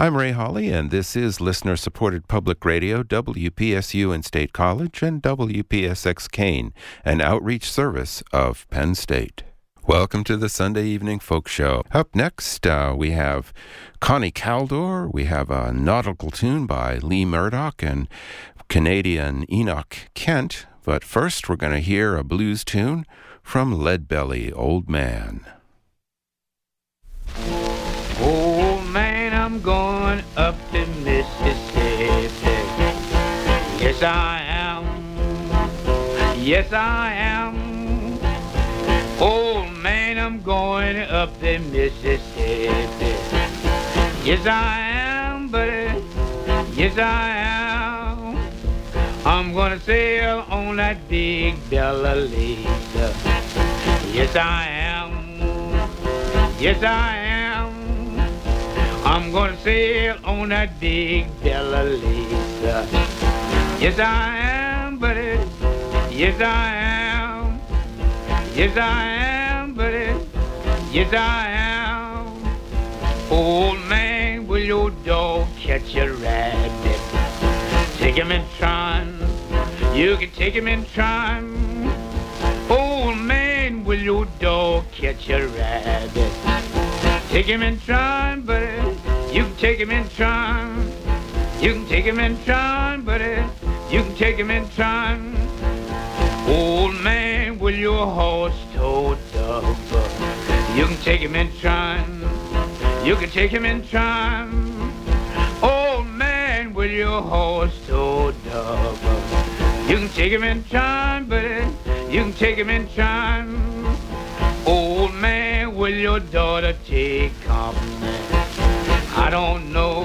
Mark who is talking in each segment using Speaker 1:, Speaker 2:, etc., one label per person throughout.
Speaker 1: I'm Ray Hawley, and this is listener-supported public radio, WPSU in State College and WPSX Kane, an outreach service of Penn State. Welcome to the Sunday Evening Folk Show. Up next, we have Connie Caldor. We have a nautical tune by Lee Murdoch and Canadian Enoch Kent. But first, we're going to hear a blues tune from Leadbelly, Old Man.
Speaker 2: Old man, I'm going up to Mississippi. Yes, I am. Yes, I am. Old man, I'm going up to Mississippi. Yes, I am, buddy. Yes, I am. I'm gonna sail on that big Bella Lisa. Yes, I am. Yes, I am. I'm gonna sail on that big Bella Lisa. Yes, I am, buddy. Yes, I am. Yes, I am, buddy. Yes, I am. Old man, will your dog catch a rabbit? Take him and try him. You can take him and try him. Old man, will your dog catch a rabbit? Take him and try him, buddy. You can take him and try him. You can take him and try him, buddy. You can take him and try him. Old man, will your horse toad up? You can take him and try him. You can take him and try him. Old man, will your horse toad up? You can take him and try him, buddy. You can take him and try him. Old man, will your daughter take company? I don't know.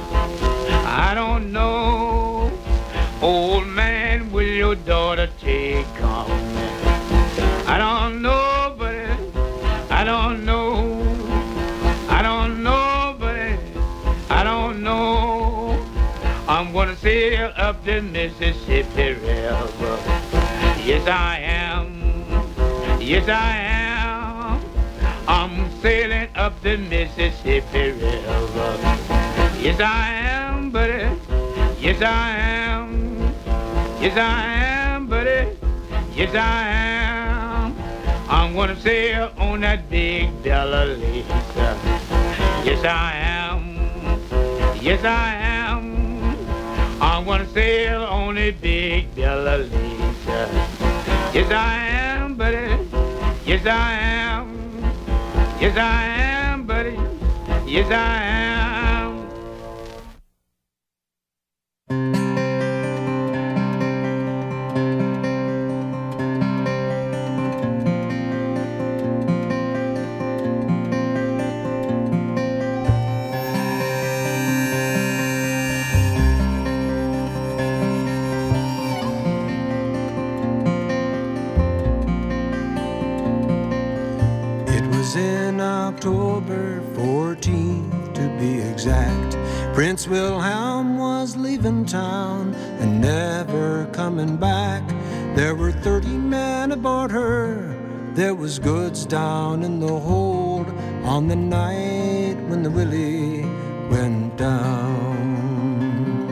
Speaker 2: I don't know. Old man, will your daughter take company? I don't know, buddy. I don't know. I don't know, buddy. I don't know. I'm gonna sail up the Mississippi River. Yes, I am. Yes, I am. I'm sailing up the Mississippi River. Yes, I am, buddy. Yes, I am. Yes, I am, buddy. Yes, I am. I'm gonna sail on that big Bella Lisa. Yes, I am. Yes, I am. I'm gonna sail on a big Bella Lisa. Yes, I am, buddy. Yes, I am. Yes, I am, buddy. Yes, I am.
Speaker 3: In October 14th, to be exact, Prince Wilhelm was leaving town and never coming back. There were 30 men aboard her. There was goods down in the hold on the night when the Willie went down.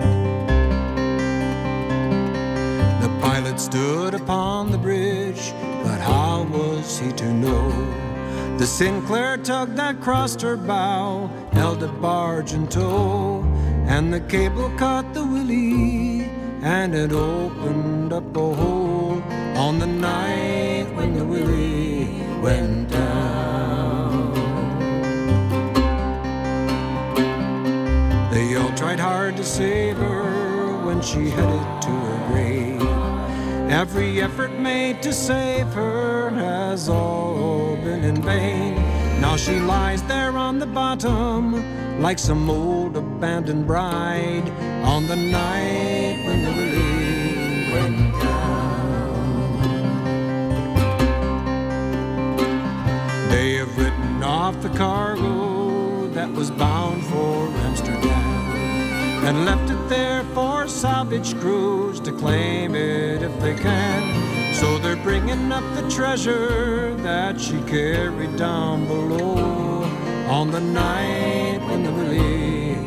Speaker 3: The pilot stood upon the bridge, but how was he to know? The Sinclair tug that crossed her bow held a barge in tow, and the cable caught the Willie, and it opened up a hole on the night when the Willie went down. They all tried hard to save her when she headed to her grave. Every effort made to save her has all been in vain. Now she lies there on the bottom like some old abandoned bride on the night when the Willie went down. They have written off the cargo that was bound for Amsterdam and left it there for salvage crews to claim it if they can. So they're bringing up the treasure that she carried down below on the night when the Willie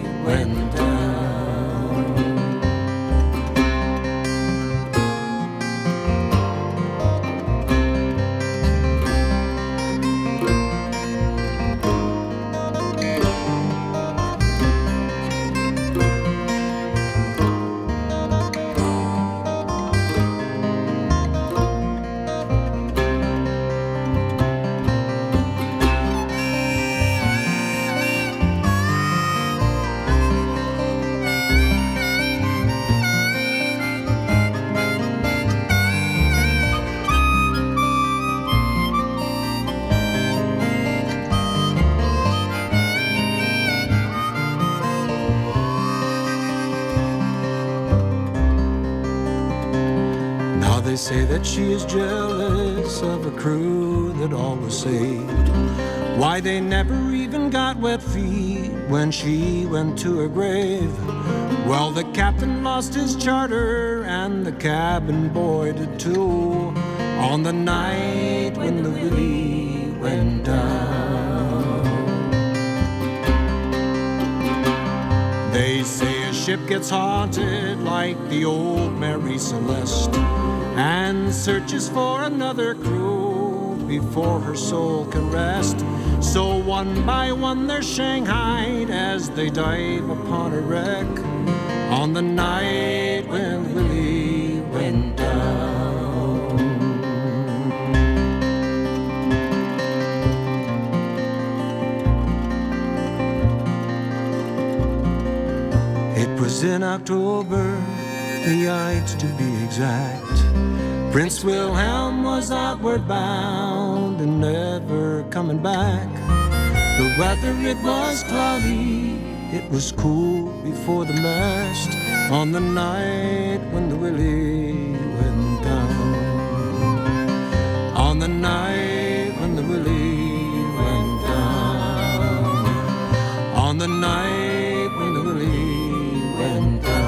Speaker 3: they say that she is jealous of a crew that always saved. Why they never even got wet feet when she went to her grave. Well, the captain lost his charter and the cabin boy did too, on the night when the Willie went down. They say a ship gets haunted like the old Mary Celeste and searches for another crew before her soul can rest. So one by one they're shanghaied as they dive upon a wreck on the night when Willie went down. It was in October, the 8th to be exact. Prince Wilhelm was outward bound and never coming back. The weather, it was cloudy, it was cool before the mast on the night when the Willie went down. On the night when the Willie went down. On the night when the Willie went down.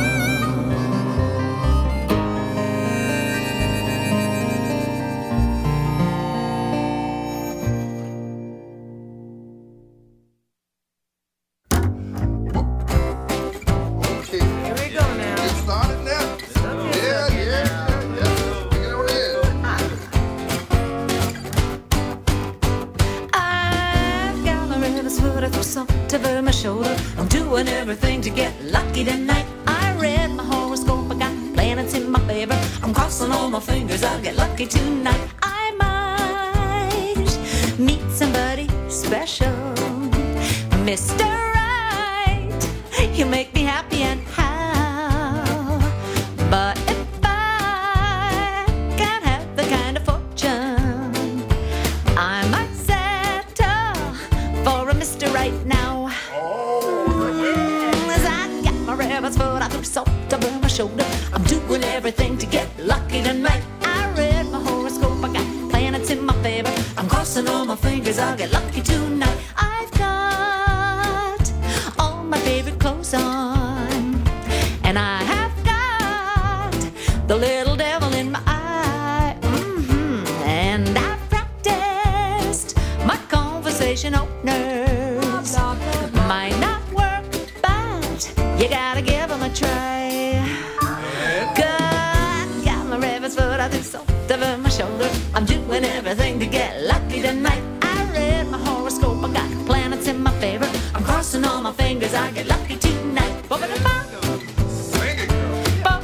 Speaker 4: I'm doing everything to get lucky tonight. I read my horoscope, I got planets in my favor. I'm crossing all my fingers, I'll get lucky tonight. I might meet somebody special, Mr. Right. He'll make me happy and how. But if I can't have the kind of fortune, I might settle for a Mr. Right now. Rabbit's foot, I threw salt over my shoulder. I'm doing everything to get lucky tonight. I read my horoscope, I got planets in my favor. I'm crossing all my fingers, I'll get lucky tonight. I've got all my favorite clothes on, and I have got the little devil in my eye. And I've practiced my conversation openers. Might not work, but you gotta give them a try. Good, got my rabbit's foot, I threw salt over my shoulder. I'm doing everything to get lucky tonight. I read my horoscope, I got planets in my favor. I'm crossing all my fingers, I get lucky tonight.
Speaker 5: Sing it, girl.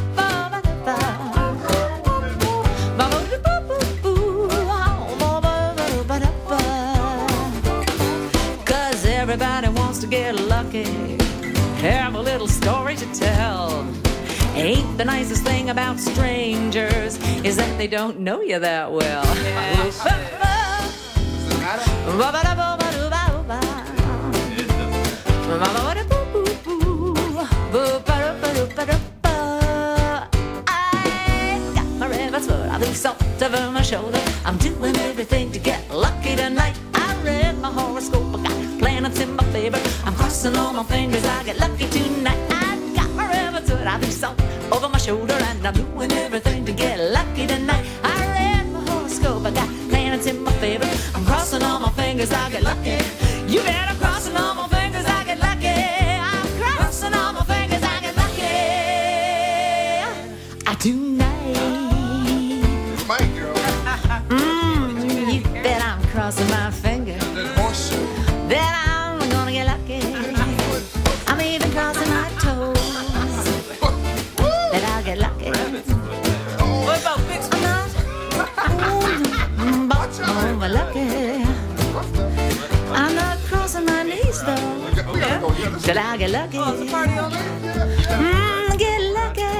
Speaker 4: Cause everybody wants to get lucky, have a little story to tell. Ain't the nicest thing about strangers is that they don't know you that well. I got my rabbit's foot, I threw salt over my shoulder. I'm doing everything to get lucky tonight. I read my horoscope, I got planets in my favor. I'm crossing all my fingers, I get lucky tonight. I got my rabbit's foot, I threw salt over my shoulder, and I'm doing everything to get lucky tonight. I read my horoscope, I got planets in my favor. I'm crossing all my fingers, I get lucky. You bet I'm crossing all my fingers, I get lucky. I'm crossing all my fingers, I get lucky. I tonight.
Speaker 5: It's my girl.
Speaker 4: You bet I'm crossing my fingers. That I'm gonna get lucky. I'm even crossing my toes. That I'll get lucky.
Speaker 5: What about fix me?
Speaker 4: I'm not over lucky. I'm not crossing my knees though. That I'll get lucky. Get lucky.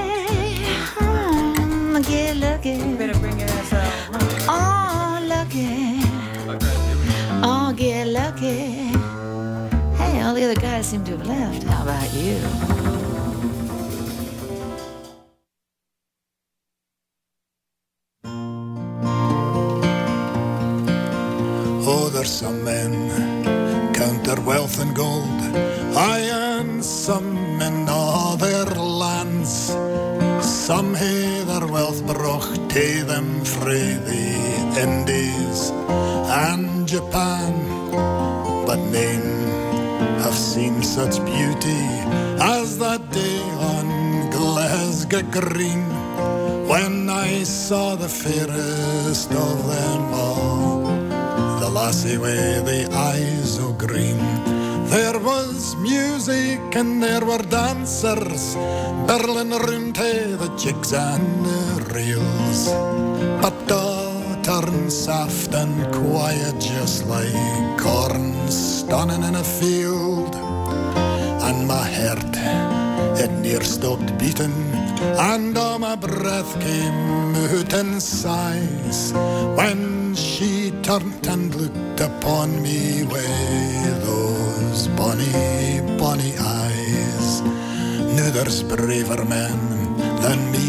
Speaker 4: Get lucky.
Speaker 6: Better bring your ass out.
Speaker 4: Oh, lucky. Oh, get lucky. Hey, all the other guys seem to have left. How about you?
Speaker 6: and some in other lands. Some hae their wealth brought to them frae the Indies and Japan, but none have seen such beauty as that day on Glasgow Green, when I saw the fairest of them all, the lassie with the eyes o' green. There was music and there were dancers, birling round to the jigs and the reels, but all turned soft and quiet, just like corn stunning in a field. And my heart, it near stopped beating, and all my breath came out in sighs, when she turned and looked upon me with those bonny, bonny eyes. Now there's braver men than me,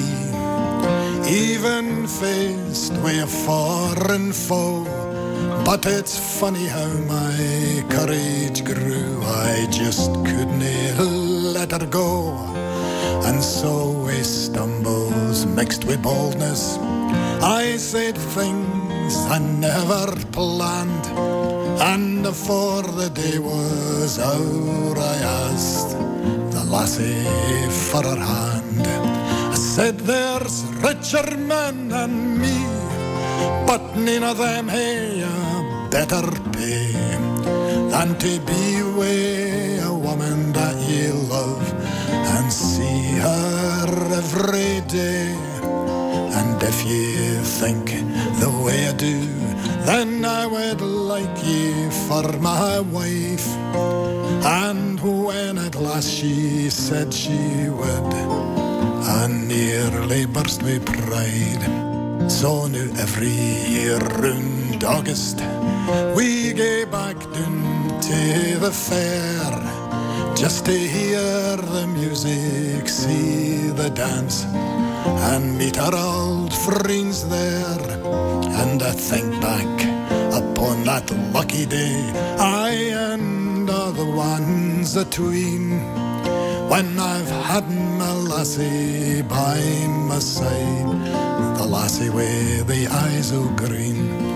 Speaker 6: even faced with a foreign foe, but it's funny how my courage grew. I just couldn't let her go. And so with stumbles mixed with boldness, I said things I never planned, and before the day was out I asked the lassie for her hand. I said there's richer men than me, but none of them hae a better pay than to be with a woman that ye love and see her every day. And if ye think the way I do, then I would like ye for my wife. And when at last she said she would, I nearly burst with pride. So now every year round August, we go back down to the fair, just to hear the music, see the dance, and meet our old friends there. And I think back upon that lucky day, I and all the ones atween, when I've had my lassie by my side, the lassie with the eyes o' green.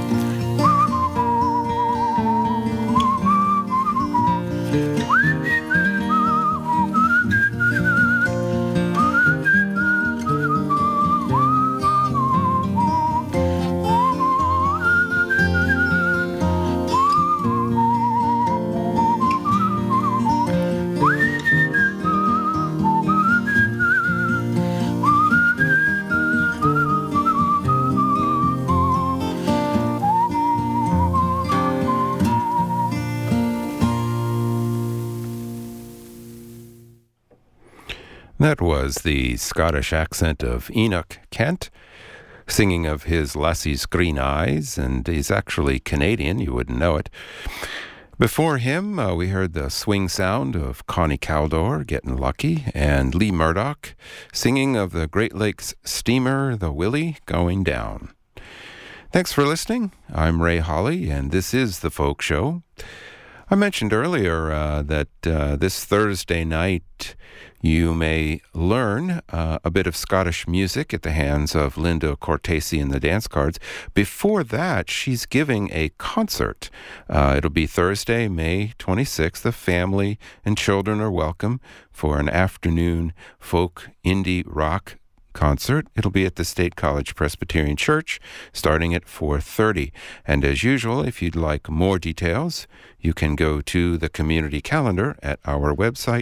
Speaker 1: That was the Scottish accent of Enoch Kent, singing of his lassie's green eyes, and he's actually Canadian, you wouldn't know it. Before him, we heard the swing sound of Connie Caldor, Getting Lucky, and Lee Murdoch, singing of the Great Lakes steamer, the Willie, going down. Thanks for listening. I'm Ray Holly, and this is The Folk Show. I mentioned earlier that this Thursday night you may learn a bit of Scottish music at the hands of Linda Cortese and the Dance Cards. Before that, she's giving a concert. It'll be Thursday, May 26th. The family and children are welcome for an afternoon folk indie rock concert. It'll be at the State College Presbyterian Church starting at 4:30. And as usual, if you'd like more details, you can go to the community calendar at our website,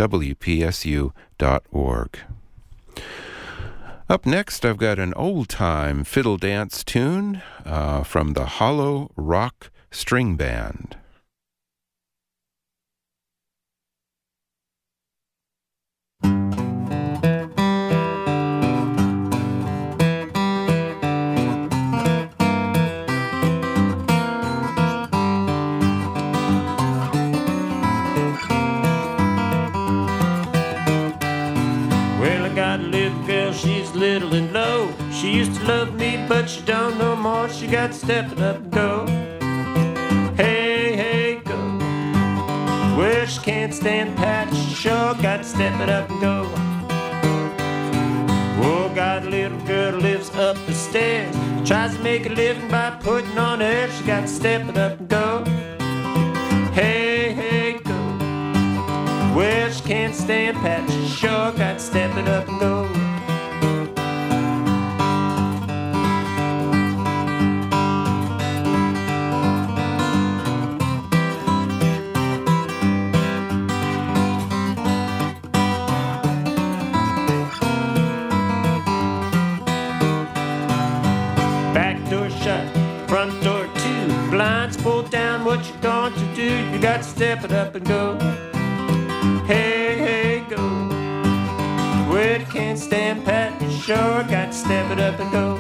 Speaker 1: wpsu.org. Up next, I've got an old-time fiddle dance tune from the Hollow Rock String Band.
Speaker 7: Little and low. She used to love me, but she don't no more. She got to step it up and go. Hey, hey, go. Well, she can't stand pat, she got to step it up and go. Oh, got a little girl who lives up the stairs, tries to make a living by putting on air. She got to step it up and go. Hey, hey, go. Well, she can't stand pat, she sure got to step it up and go. Front door too, blinds pulled down, what you going to do? You got to step it up and go. Hey, hey, go. Well, you can't stand pat, you sure got to step it up and go.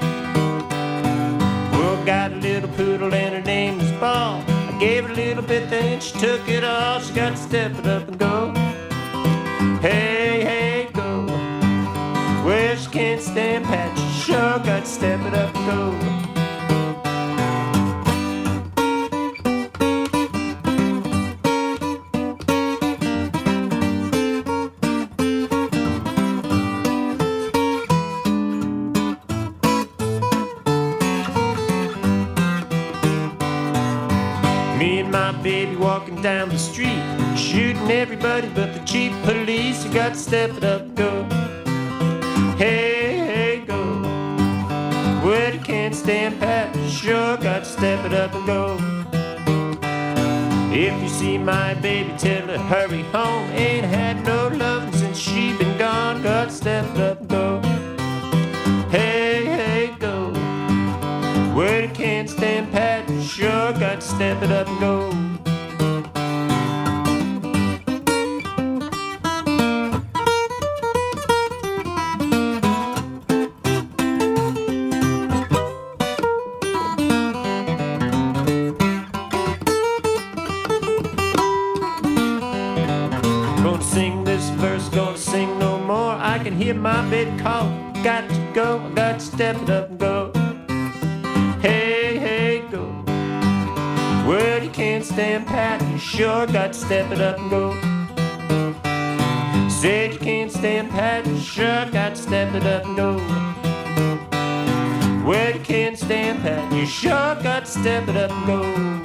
Speaker 7: Well, got a little poodle and her name is Ball. I gave her a little bit, then she took it all. She got to step it up and go. Hey, hey, go. Well, she can't stand pat, you sure got to step it up and go. Baby walking down the street, shooting everybody but the cheap police. You got to step it up and go. Hey, hey, go. Well, you can't stand pat, you sure got to step it up and go. If you see my baby, tell her hurry home. Ain't had no loving since she been gone. Got to step it up and go. Hey, hey, go. Well, you can't stand pat, you sure got to step it up and go. Hear my baby call, got to go, I got to step it up and go. Hey, hey, go. Well, you can't stand pat, you sure got to step it up and go. Said you can't stand pat, you sure got to step it up and go. Well, you can't stand pat, you sure got to step it up and go.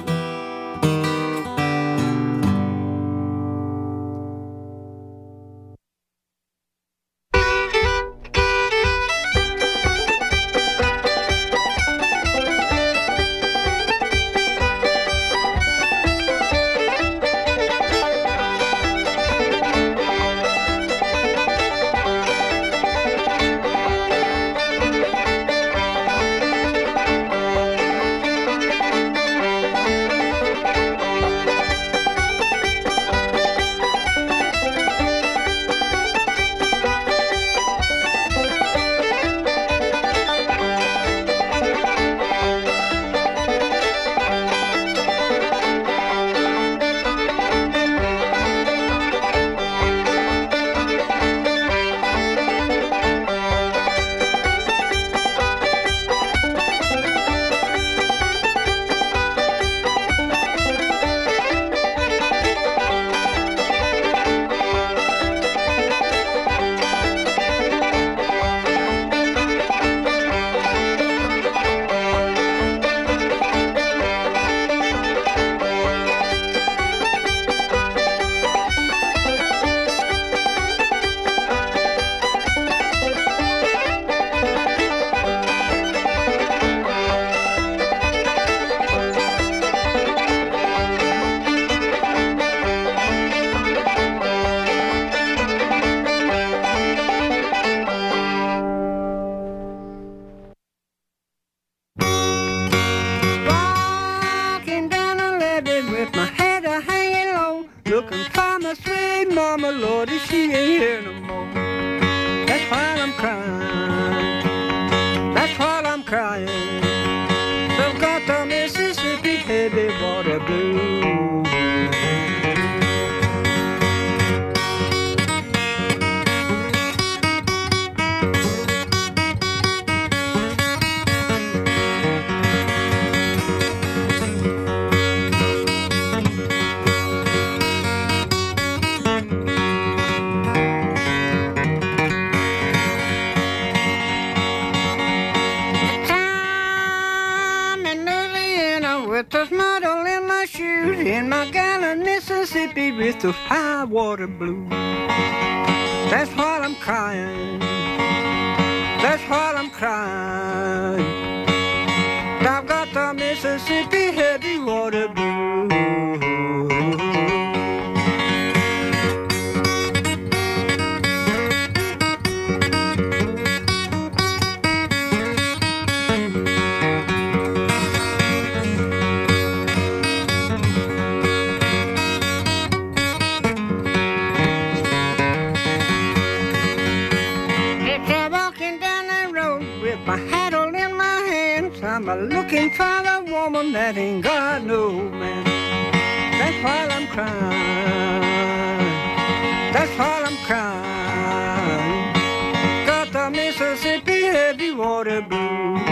Speaker 3: with the high water blues. That's why I'm crying. That's why I'm crying. I've got the Mississippi heavy water blues. I'm looking for a woman that ain't got no man. That's why I'm crying. That's why I'm crying. Got the Mississippi heavy water blues.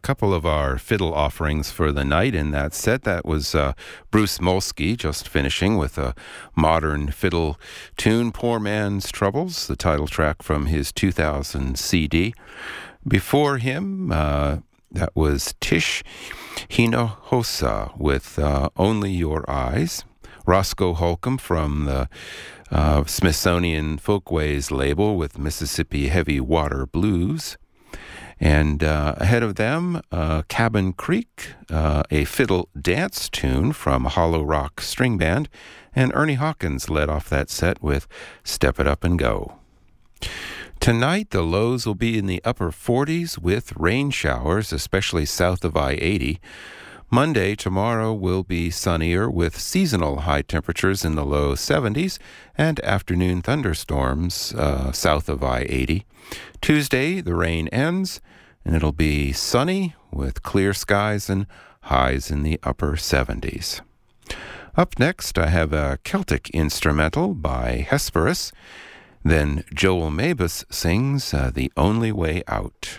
Speaker 1: couple of our fiddle offerings for the night in that set. That was Bruce Molsky just finishing with a modern fiddle tune, Poor Man's Troubles, the title track from his 2000 CD. Before him, that was Tish Hinojosa with Only Your Eyes. Roscoe Holcomb from the Smithsonian Folkways label with Mississippi Heavy Water Blues. And ahead of them, Cabin Creek, a fiddle dance tune from Hollow Rock String Band. And Ernie Hawkins led off that set with Step It Up and Go. Tonight, the lows will be in the upper 40s with rain showers, especially south of I-80. Monday, tomorrow, will be sunnier with seasonal high temperatures in the low 70s and afternoon thunderstorms south of I-80. Tuesday, the rain ends, and it'll be sunny with clear skies and highs in the upper 70s. Up next, I have a Celtic instrumental by Hesperus. Then Joel Mabus sings The Only Way Out.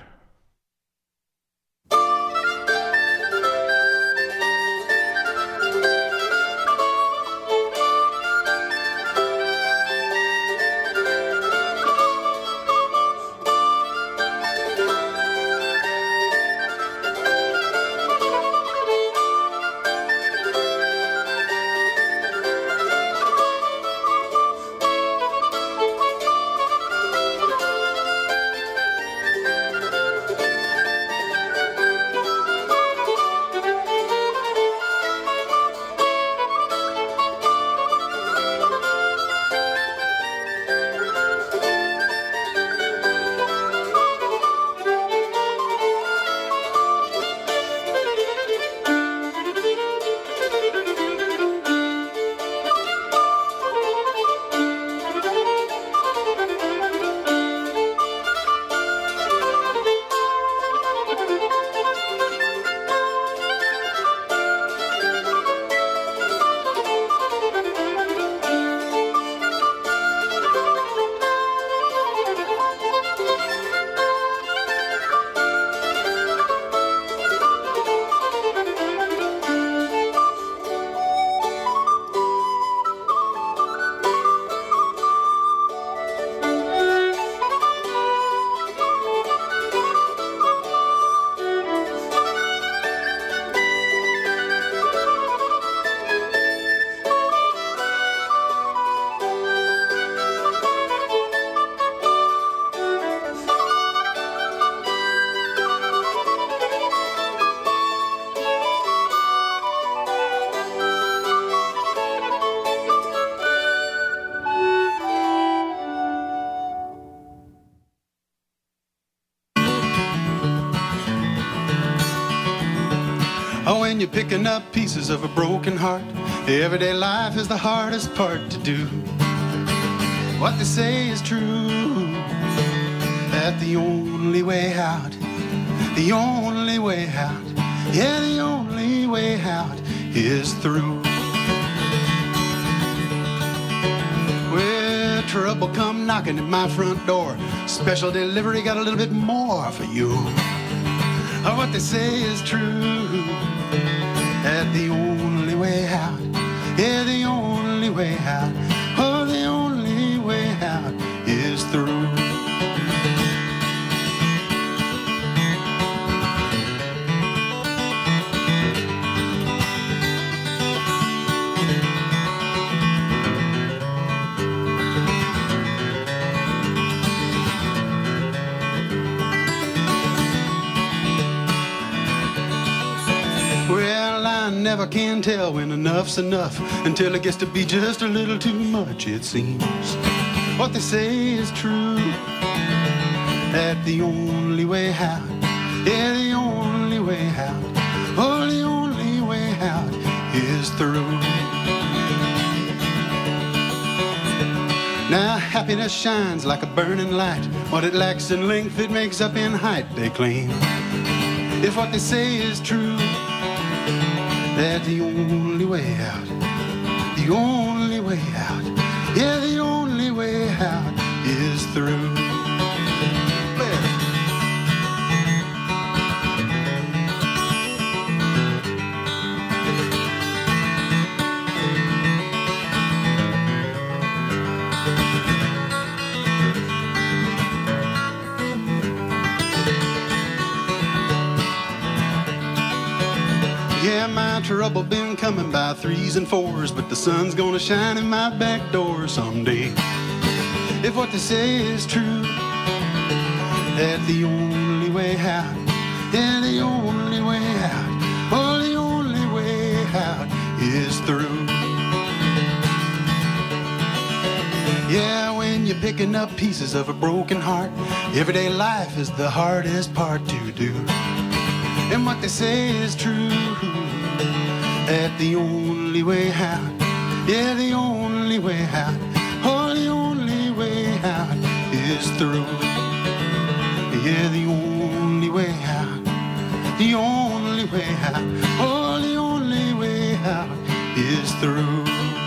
Speaker 8: Oh, when you're picking up pieces of a broken heart, everyday life is the hardest part to do. What they say is true, that the only way out, the only way out, yeah, the only way out is through. Well, trouble come knocking at my front door, special delivery got a little bit more for you. Oh, what they say is true, that the only way out, yeah, the only way out, oh, the only way out is through. Never can tell when enough's enough until it gets to be just a little too much, it seems. What they say is true, that the only way out, yeah, the only way out, oh, the only way out is through. Now happiness shines like a burning light. What it lacks in length, it makes up in height, they claim. If what they say is true, that the only way out, the only way out, yeah, the only way out is through. Yeah, my trouble been coming by 3s and 4s, but the sun's gonna shine in my back door someday. If what they say is true, that the only way out, yeah, the only way out, oh, the only way out is through. Yeah, when you're picking up pieces of a broken heart, everyday life is the hardest part to do. And what they say is true, that the only way out, yeah, the only way out, oh, the only way out is through. Yeah, the only way out, the only way out, oh, the only way out is through.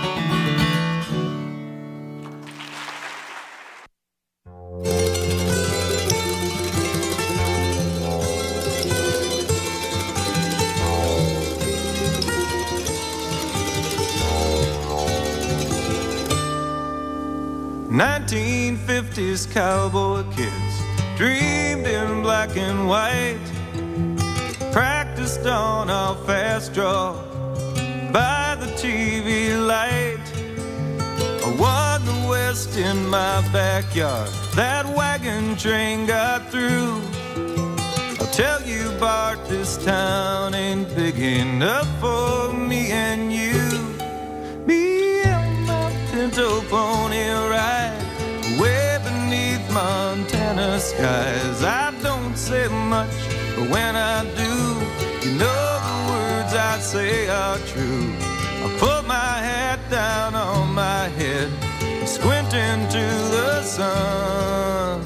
Speaker 9: '50s cowboy kids dreamed in black and white, practiced on a fast draw by the TV light. I won the West in my backyard, that wagon train got through. I'll tell you, Bart, this town ain't big enough for me and you. Me and my pinto pony ride way beneath Montana skies. I don't say much, but when I do, you know the words I say are true. I put my hat down on my head, squint into the sun.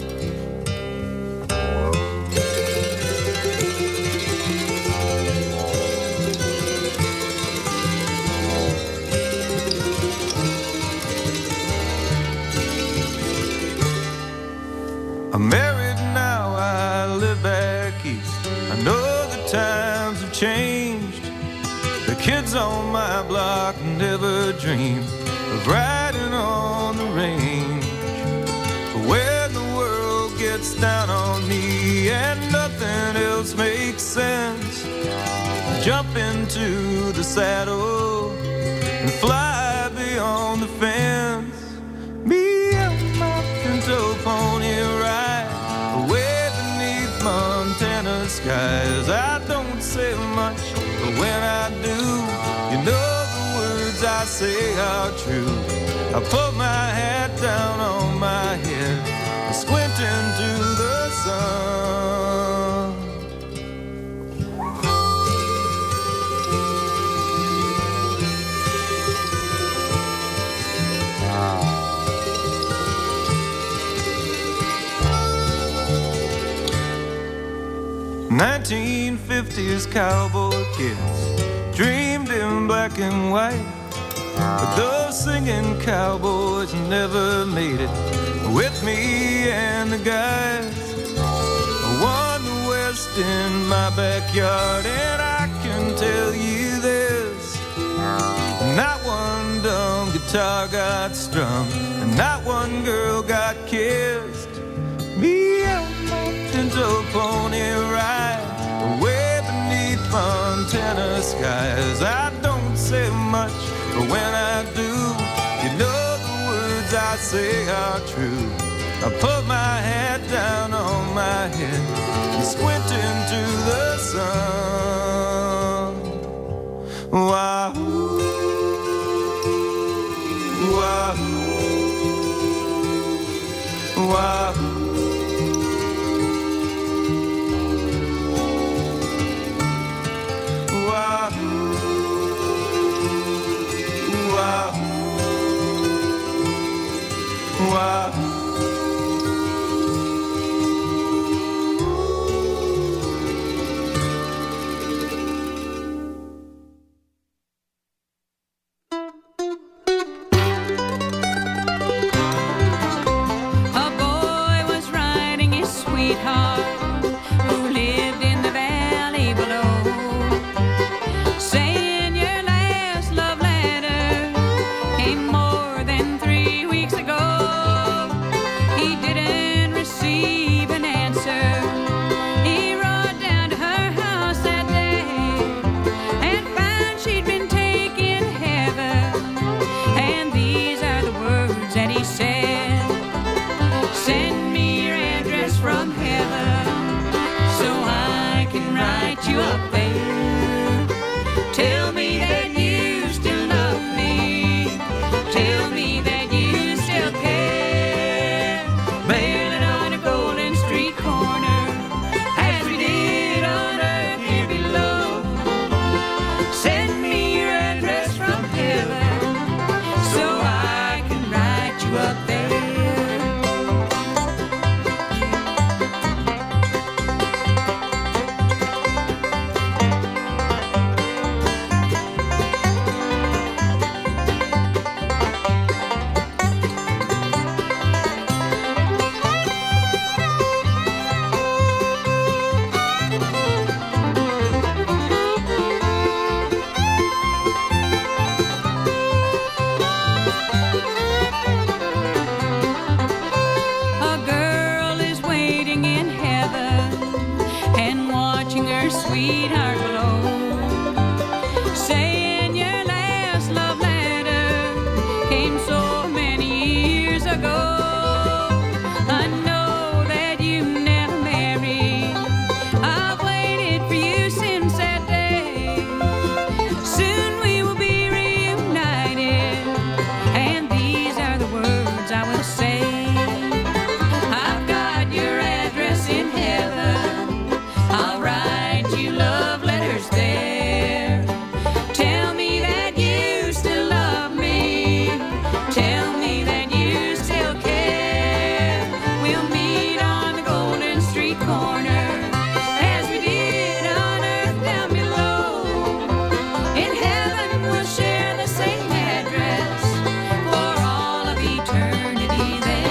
Speaker 9: I'm married now, I live back east. I know the times have changed. The kids on my block never dreamed of riding on the range. But when the world gets down on me and nothing else makes sense, I jump into the saddle and fly beyond the fence. Me and my pinto pony ride away beneath Montana skies. I don't say much, but when I do, you know the words I say are true. I put my hat down on my head and squint into the sun. '50s cowboy kids dreamed in black and white, but those singing cowboys never made it with me and the guys. I won the West in my backyard, and I can tell you this: not one dumb guitar got strung, and not one girl got kissed. Me and my pinto pony ride away beneath Montana skies. I don't say much, but when I do, you know the words I say are true. I put my hat down on my head and squint into the sun. Wahoo, wahoo, wahoo.
Speaker 10: More than 3 weeks ago. saying your last love letter came so many years ago. I know that you never married. I've waited for you since that day. Soon we will be reunited, and these are the words I will say. I've got your address in heaven. I'll write you love letters there. Tell me that you still love me. Tell me that you still care. We'll meet on the Golden Street corner as we did on earth down below. In heaven we'll share the same address for all of eternity there.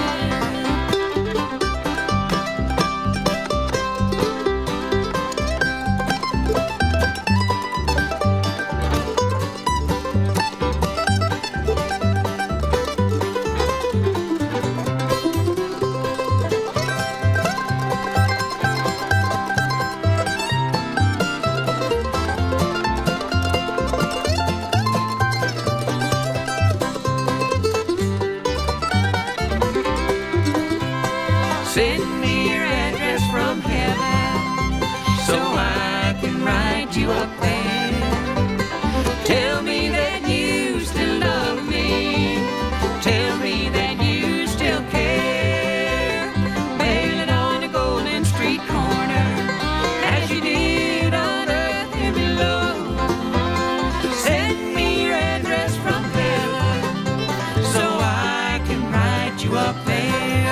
Speaker 10: Send me your address from heaven so I can write you up there. Tell me that you still love me. Tell me that you still care. Mail it on the Golden Street corner as you did on earth and below. Send me your address from heaven so I can write you up there.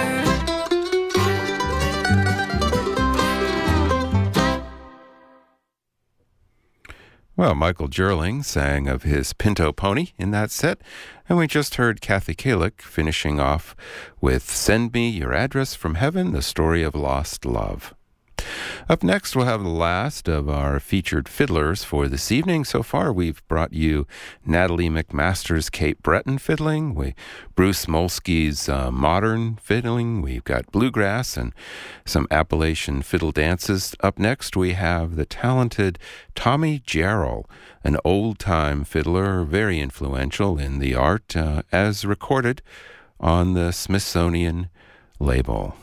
Speaker 1: Well, Michael Gerling sang of his Pinto Pony in that set, and we just heard Kathy Kalick finishing off with Send Me Your Address from Heaven, the story of lost love. Up next, we'll have the last of our featured fiddlers for this evening. So far, we've brought you Natalie McMaster's Cape Breton fiddling, Bruce Molsky's modern fiddling. We've got bluegrass and some Appalachian fiddle dances. Up next, we have the talented Tommy Jarrell, an old-time fiddler, very influential in the art, as recorded on the Smithsonian label.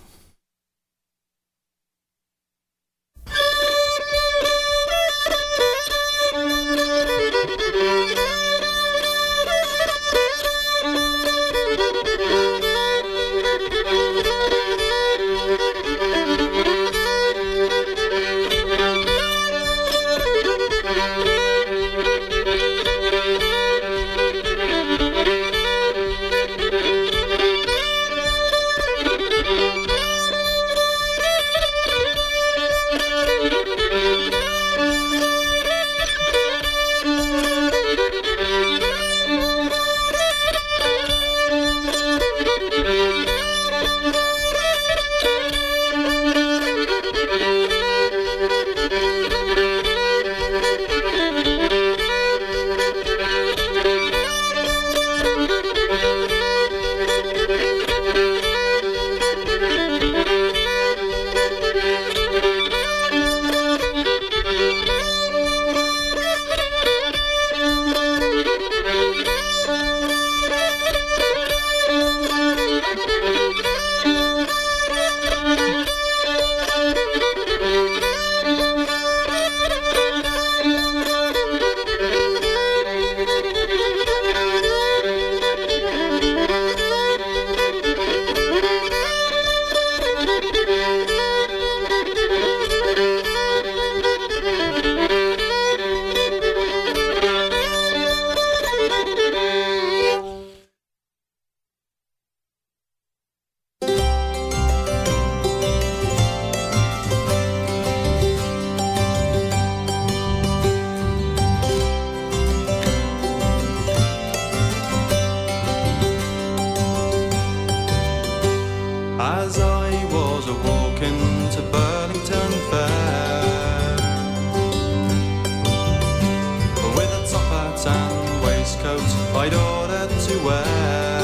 Speaker 9: I'd order to wear.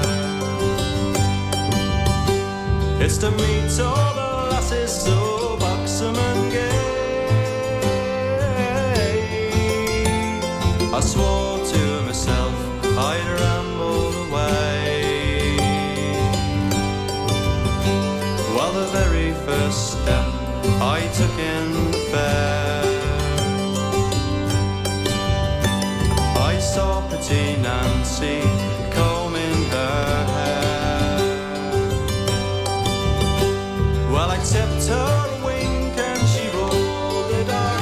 Speaker 9: It's to meet all the lasses so buxom and gay. I swore to myself I'd ramble away. Well, the very first step I took in the fair, I saw pretty Nancy combing her hair. Well, I tipped her a wink and she rolled a dark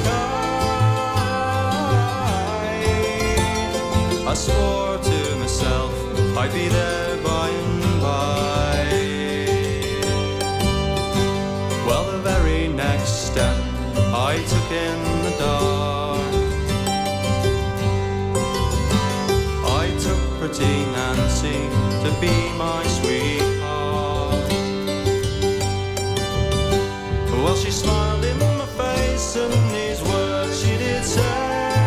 Speaker 9: eye. I swore to myself I'd be there by and by. Well, the very next step I took in the dark, I took pretty Nancy to be my sweetheart. Well, she smiled in my face and these words she did say.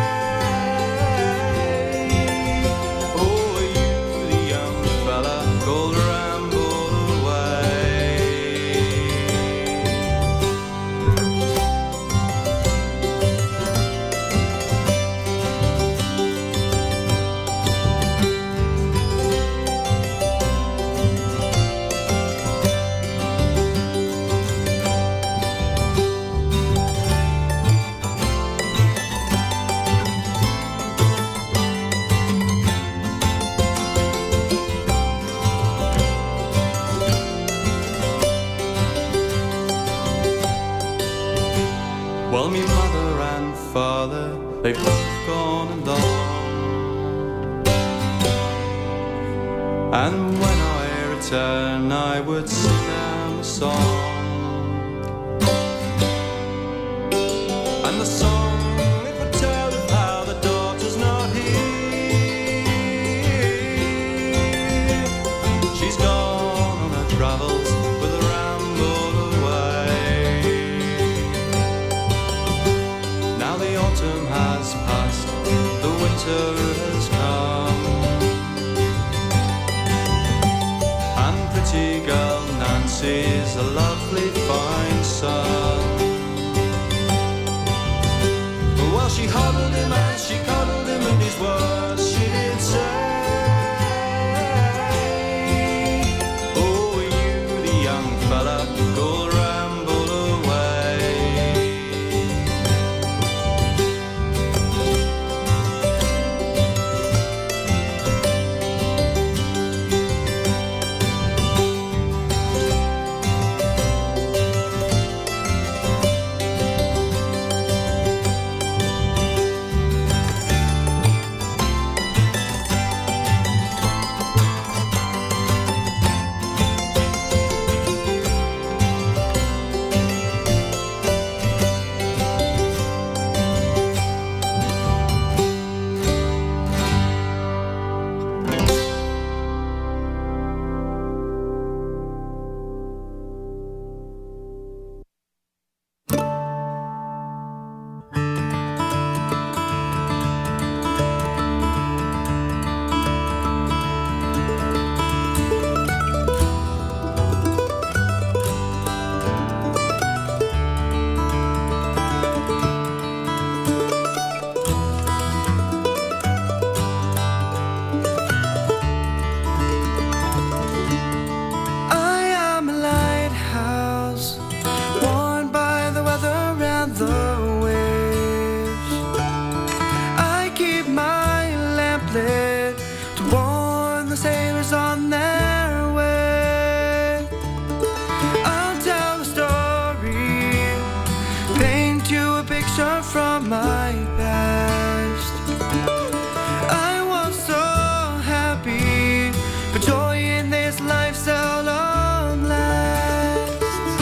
Speaker 9: Well, me mother and father, they've both gone and gone. And when I return, I would sing them a song. And the song, it would tell of how the daughter's not here. She's gone on her travels with a ramble away. Now the autumn has passed, the winter has come, and pretty girl Nancy's a lovely fine son. Well, she huddled him and she cuddled him, and these words she did say. Oh, you the young fella, go ramble away.
Speaker 11: From my past, I was so happy, but joy in this life seldom lasts.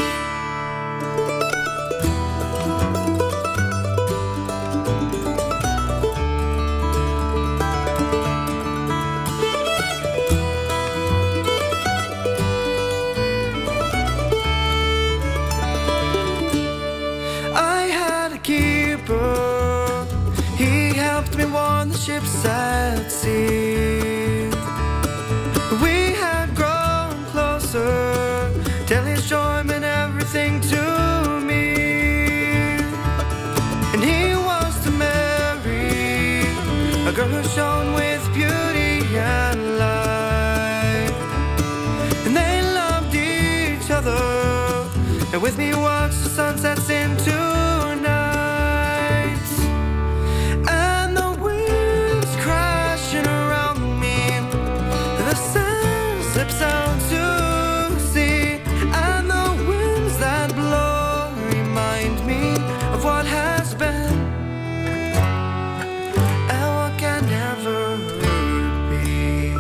Speaker 11: I had a keeper, he helped me warn the ships at sea. We had grown closer, till his joy meant everything to me. And he was to marry a girl who shone with beauty and light. And they loved each other, and with me watched the sunsets into night. And the winds crashing around me, the sun slips out to sea. And the winds that blow remind me of what has been and what can never be.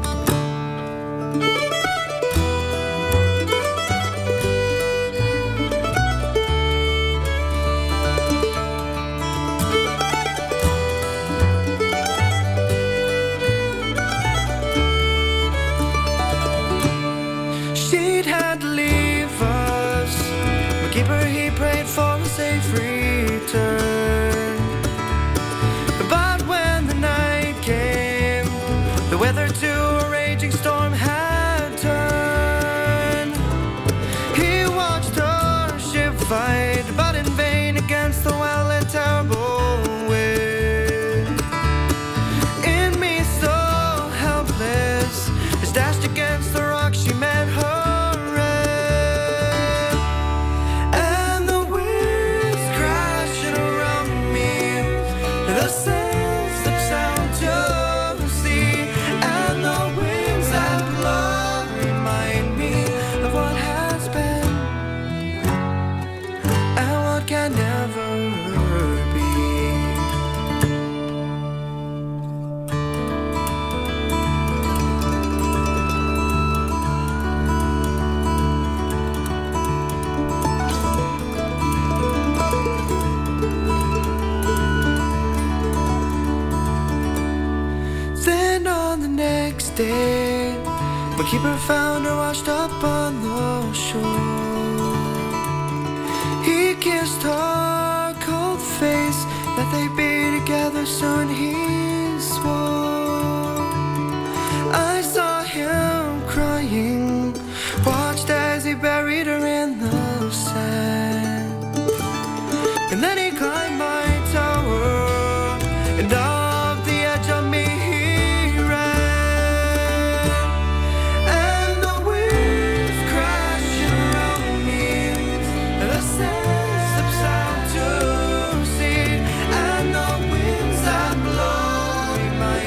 Speaker 11: She'd had to leave us, but keeper he prayed for a safe return. But when the night came, the weather to a raging storm had turned. He watched her ship fight, but in vain against the wild and terrible wind. In me so helpless, as dashed against the rock she met her end. And the winds crashing around me, the sails slips out to sea. And the winds that blow remind me of what has been and what can never be. Then on the next day, my keeper found her washed up on the shore. He kissed her cold face that they'd be together soon, he swore. I saw him crying, watched as he buried her in the sand. And then he climbed my tower, and off the edge of me he ran. And the winds crashing around me, the sails slips out to sea. And the winds that blow remind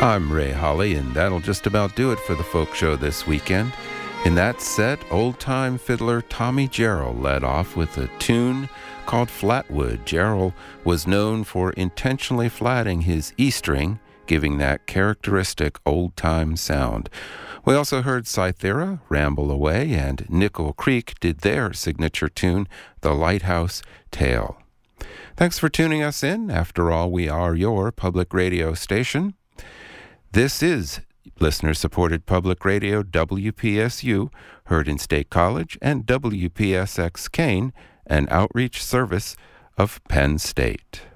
Speaker 1: I'm Ray Holly, and that'll just about do it for the folk show this weekend. In that set, old-time fiddler Tommy Jarrell led off with a tune called Flatwood. Jarrell was known for intentionally flatting his E-string, giving that characteristic old-time sound. We also heard Cythera, Ramble Away, and Nickel Creek did their signature tune, The Lighthouse Tale. Thanks for tuning us in. After all, we are your public radio station. This is listener-supported public radio WPSU, heard in State College, and WPSX Kane, an outreach service of Penn State.